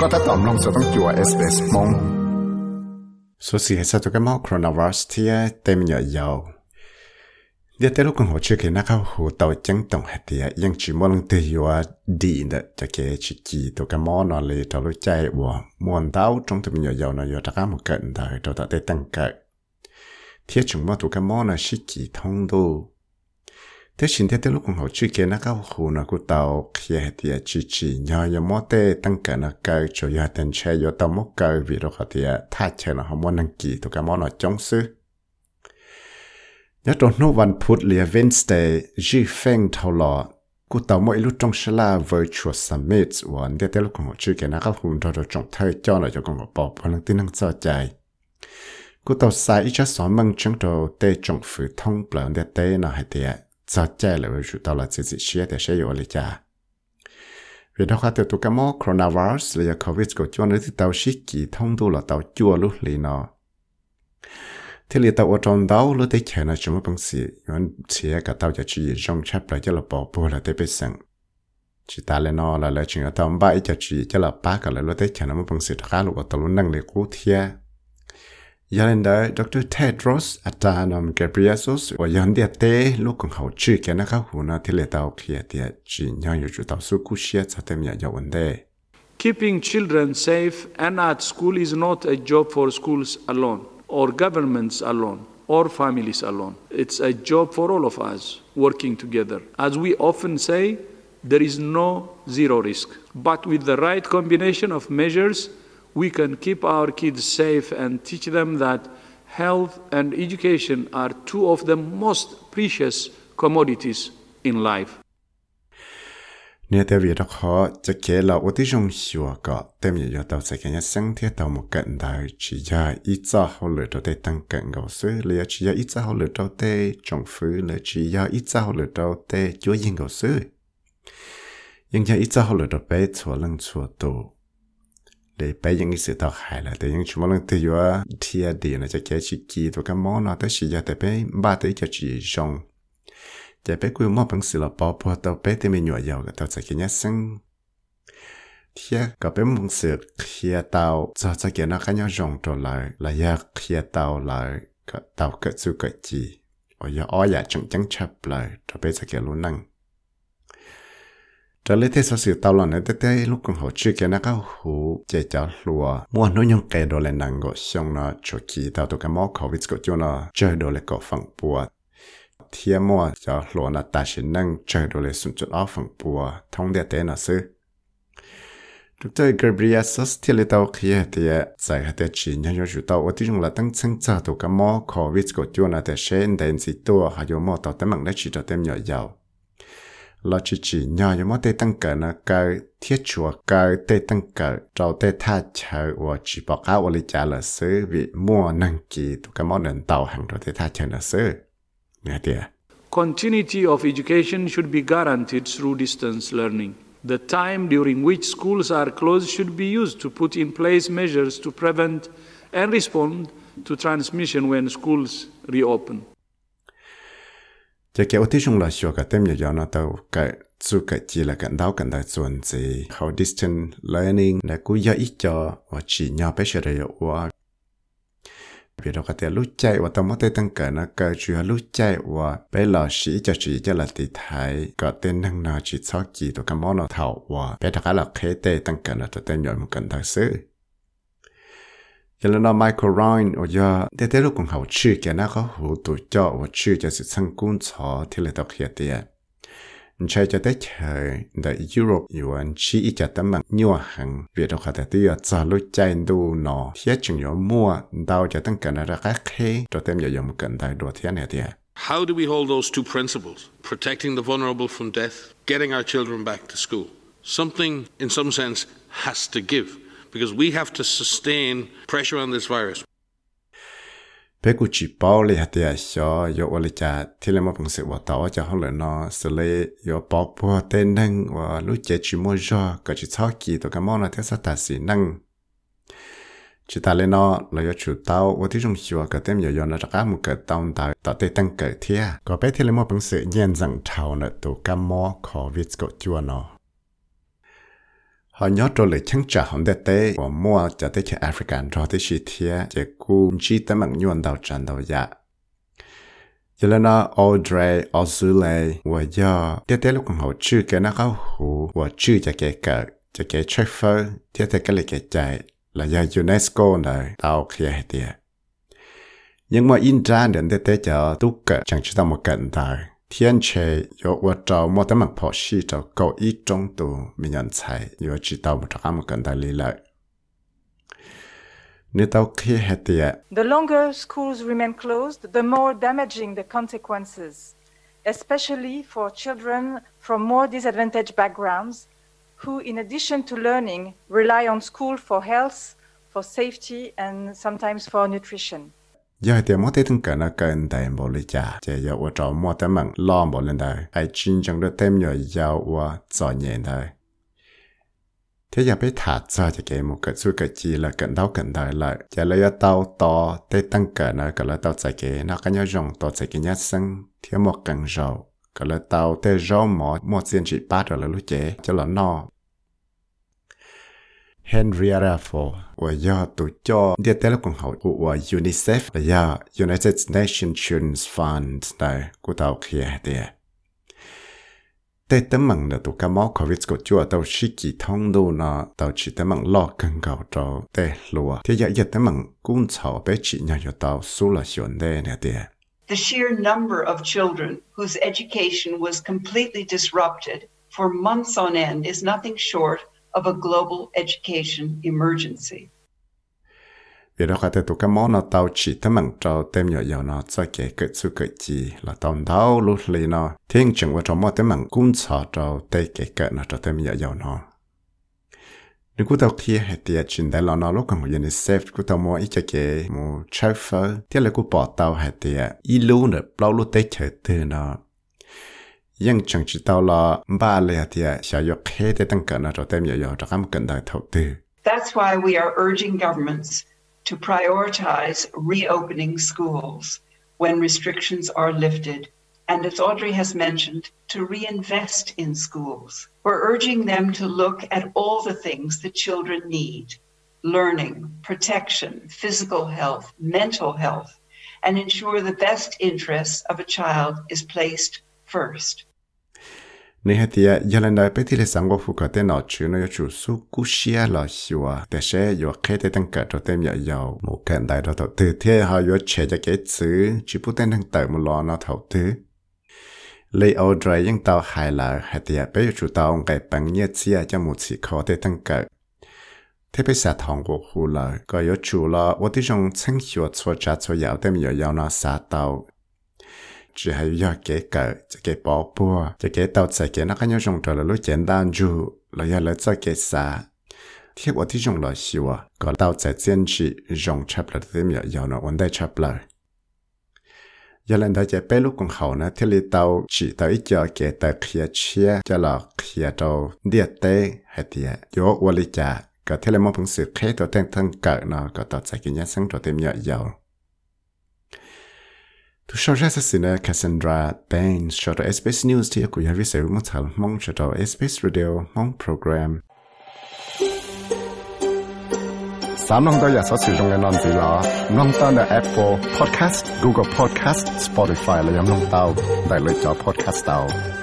ก็ถ้าตอมลงจะต้องจั่ว SBS มง số gì hay sao cho cái máu coronavirus thì tem nhỏ dầu để tới lúc con họ chưa kể nó khâu hồ tàu trắng tổng hạt thì nhưng chỉ muốn lần từ vừa đi nữa cho cái chỉ tụ cái máu nó lấy tàu lối chạy của muốn tàu trong tụi nhỏ dầu nó vừa trả một cận thời tàu tàu tây tăng cận thiết chúng mà tụ cái máu nó chỉ thông đủ thế xin thế tới lúc con họ chưa kể nó khâu hồ nó của tàu khi thì chỉ nhỏ nhỏ máu tê tăng cận nó cỡ cho giờ tên xe giờ tàu mất cỡ vì đó thì thay chơi nó không muốn đăng ký tụ cái máu nó chống xứ nhớ trong nô văn phút lìa Wednesday dì phèn thâu lọ cụ tàu mỗi lúc trong sala virtual summitวันเดียวลูกของชื่อแกนะครับหุ่นเราจงเธอจ้าเราจะกงกับปอบพลังที่นั่งเจ้าใจcụ tàu sai ít choสอนมั่งจังเราเตะจงฝืนท่องเปล่าเดียวเตะน่ะให้เดียเจ้าใจเลยว่าจุดตลอดสิ่งเชี่ยแต่เชี่ยอยู่เลยจ้าเวลาเขาเติมตัวกมอ coronavirus เลยโควิดก็จวนเลยที่เตาชิกีท่องดูเราเตาจั่วลุลีเนาะที่เรียกตัวจงดาวรู้ได้แค่ไหนจมูกบังสีย้อนเสียกับตัวจะชี้จงชับเลยจะเราบอกบัวเราได้ไปสั่งจิตาเลนอเราเลยจึงเอาตัวบ้าจะชี้จะเราป้ากันเลยรู้ได้แค่ไหนมันบังสีท้าลูกตัวลุ้นนั่งเลยกู้เทียยันเดอร์ดร. Tedros Adhanom Ghebreyesus ว่ายันเดียเต้ลูกของเขาชื่อแกนะครับหัวหน้าที่เรียกตัวเขียเดียจีนยังอยู่จุดตัวสู้กู้เชียจะเต็มอย่างวันเด Keeping children safe and at school is not a job for schools alone.or governments alone, or families alone. It's a job for all of us working together. As we often say, there is no zero risk. But with the right combination of measures, we can keep our kids safe and teach them that health and education are two of the most precious commodities in life. Nếu tại vì đó khó, chắc kể là ở tí trong xua có, tem nhiều giờ tàu sẽ kể nhá sáng thiết tàu một cận đời chỉ ra ít ra hậu lửa trâu tê tăng cận gạo sư, lìa chỉ ra ít ra hậu lửa trâu tê trồng phứ, lìa chỉ ra ít ra hậu lửa trâu tê chúa yên gạo sư. Nhưng ra ít ra hậu lửa trâu bé chua lăng chua tù. Để bé những cái sự tàu hại là tại những chúng lăng tê dùa thịa đi là chắc kể chỉ kỳ tù cái món nào tới chỉ ra tại bé ba tới cho chỉ rong. Chỉ bé quy mô bằng sự là bỏ bỏ tàu bé thì mình nhỏ giàu cái tàu sẽ kia nhá sinh thì có bé bằng sự kia tàu cho kia nó khá nhau rộng trở lại là ya kia tàu lại cái tàu cái sự cái gì ở ya ở ya chẳng chấp lại cho bé sẽ kia luôn năng trở lại thế sau sự tàu là này tới lúc còn họ chưa kia nó có hú chạy chảo lúa mua nó nhung kẹt đồ lại năng gọi xong nó cho kỳ tàu tụ cái mỏ covid của chúng nó chơi đồ lại có phẳng bùa thiên mua cho lúa là ta chỉ năng chơi đồ lấy xuống chút áo phẳng bùa thông địa tế nó sư. Dr. Ghebreyesus thì lấy tàu kia thì giải hạt chỉ nhân cho chủ tàu ở tí trung là tăng sinh cho tụ cái mỏ covid của chúng là để xem đến gì tua hay dùng mỏ tàu tấm bằng để chỉ cho tem nhỏ giàu. Là chỉ nhỏ dùng mỏ tê tăng cỡ nó cái thiết chùa cái tê tăng cỡ trâu tê tha chờ và chỉ bảo cáo ở lý trả là sư vì mua năng kỳ tụ cái mỏ nền tàu hàng rồi tê tha chờ là sư. Continuity of education should be guaranteed through distance learning. The time during which schools are closed should be used to put in place measures to prevent and respond to transmission when schools reopen. Chỉ kéo tí chung là sửa cả tem nhỏ nó tao cái chú cái chỉ là cảnh đáo cảnh đại chuẩn gì how distance learning là cú giờ ít cho và chỉ nhau bé sẽ được qua vì đó có thể lúc chạy và tao mất tay tăng cỡ nó cỡ chùa lúc chạy và bé lò sĩ cho chỉ cho là tỷ thái có tên năng nào chỉ sáu kỳ tụi cái món nào thảo và bé thật là khế tê tăng cỡ nó tụi tên nhọn một cận thật sự cho nên nó Michael Ryan ở giờ để tới lúc còn học chữ cái nó có hữu tụi cho và chữ cho sự sang cuốn chó thì là tao khía tiền chạy cho tới trời tại Europe yuan chỉ cho tấm bằng nhiều hàng việc đó có thể tiêu cho lúc chạy đủ nó thiết chừng nhỏ mua đào cho tăng cảnh ra các khế cho tem giờ một cảnh đại đồ thiên này thì How do we hold those two principles, protecting the vulnerable from death, getting our children back to school? Something in some sense has to give because we have to sustain pressure on this virus. Bé cụ chỉ bảo lấy hạt tiền cho yo ở lại trả thì là một bằng sự bảo tàu cho họ lại nó xử lý yo bảo bùa tên năng và lúc chạy chỉ mua cho có chỉ tháo kỳ tụi cái món là theo sát xí năng chỉ ta lên nó là yo chủ tàu ở tí trong chùa cái tem yo nó ra một cái tàu tạo tê tăng cái thia có bé thì là một bằng sự nhận rằng thầu nữa tụi cái món covid của chùa nó họ nhớ trôi lời chẳng trả hỏng đế tế của mua cho tới cái African cho tới sĩ thịa để cú chỉ tới mạng nhuận đầu tràn đầu dạ. Cho nên nó Audrey Ozule và do đế tế lúc còn hậu chữ cái nó có hữu và chữ cho cái cỡ cho cái transfer thiết thế cái lịch cái chạy là do UNESCO này tao kia hết tiệt. Nhưng mà in ra đến đế tế cho tú cỡ chẳng chỉ tao một cận đời. Thiên chế yếu và trao một tấm bằng phó sĩ cho cầu ý trong tù mình nhận chạy yếu chỉ tao một trạc một cận đời lý lợi. Nếu tao khi hết tiệt. The longer schools remain closed, the more damaging the consequences, especially for children from more disadvantaged backgrounds who, in addition to learning, rely on school for health, for safety, and sometimes for nutrition. Do thì mỗi thứ từng cái nó cần đại bộ lý trả, chỉ có ở chỗ mỗi tấm bằng lo bộ lên đời, hay chính trong đó thêm nhiều giàu và giỏi nhẹ đời. Thế giờ bây thả ra cho cái một cái suy cái gì là cần đời lại, chỉ là tao to, để tăng cái nó cái là tao chạy cái nó cái nhau rong tao chạy cái nhát sinh, thiếu một cần rau, cái là tao để rau một diện chỉ bắt rồi là lúc chế, cho là no. Henrietta Ford và do tổ cho địa tế lúc còn hậu của UNICEF và do United Nations Children's Fund này của tàu kia địa. Tây tấm bằng là tụ cá máu COVID của chúa tàu chỉ kỳ thông đồ nó tàu chỉ tấm bằng lo cần cầu trâu tê lúa. Thế giờ giờ tấm bằng cũng chào bé chỉ nhau cho tàu số là chuẩn đề nè địa. The sheer number of children whose education was completely disrupted for months on end is nothing short of a global education emergency. Vì đó cái tụ cá máu nó tàu chỉ tấm bằng trâu tem nhỏ nhỏ nó cho cái sự cái gì là tàu đau lúc lì nó thiên chừng vào trong một tấm bằng cũng chào trâu tê cái nó cho tem nhỏ nhỏ nó. Nếu cô tàu kia hay tiệt chuyện đại nó lúc còn của UNICEF cô tàu mua ít cho cái một trái phở thế là cô bỏ tàu hay tiệt ít lưu nữa bao lúc tê chờ từ nó. Nhưng chẳng chỉ tao là ba lệ thì sẽ có thể để tăng cận nó cho tem nhỏ cho các cần đại đầu tư. That's why we are urging governments to prioritize reopening schools when restrictions are lifted, and as Audrey has mentioned, to reinvest in schools. We're urging them to look at all the things that children need: learning, protection, physical health, mental health, and ensure the best interests of a child is placed first. Nếu hết thì giờ lần đầu bé thì là sáng qua phụ có tên nào chứ nó chủ số cú xia là xua để sẽ có khi để tăng cả cho tên nhỏ giàu một cái đại đó đầu tư thì họ có chế cho cái chữ chỉ phụ tên tăng tự một lo nó đầu tư lấy Audrey những tàu hài là hết thì bé chủ tàu cái bằng nhiệt xia cho một sự khó để tăng cả thế bé xã thằng của khu là có chủ là tôi đi trong sinh hoạt cho cha cho giàu tên nhỏ giàu nó xã tàu chỉ hay do cái cỡ cái bỏ bùa cái tàu chạy cái nó có nhau dùng trở là lúc简单ju là do lấy cho cái xa thiết của tí dùng là xíu có tàu chạy chiến chỉ dùng chấp là thêm nhiều nó vấn đề chấp là giờ lần đó cái bé lúc còn hậu nó thiết lý tàu chỉ tàu ít cho cái tàu kia chia cho là kia tàu địa tế hay thì do quản lý trả có thiết lý một phương sự khác tàu tên thân cỡ nó có tàu chạy cái nhát sáng tàu thêm nhiều Tu sau ra xin Cassandra Baines cho SBS News thì cũng có viết một thằng mong cho SBS Radio mong program. Sám nông tôi giờ sẽ sử dụng cái nón gì là nông ta là Apple Podcast, Google Podcast, Spotify là nông tàu đại lựa chọn podcast tàu.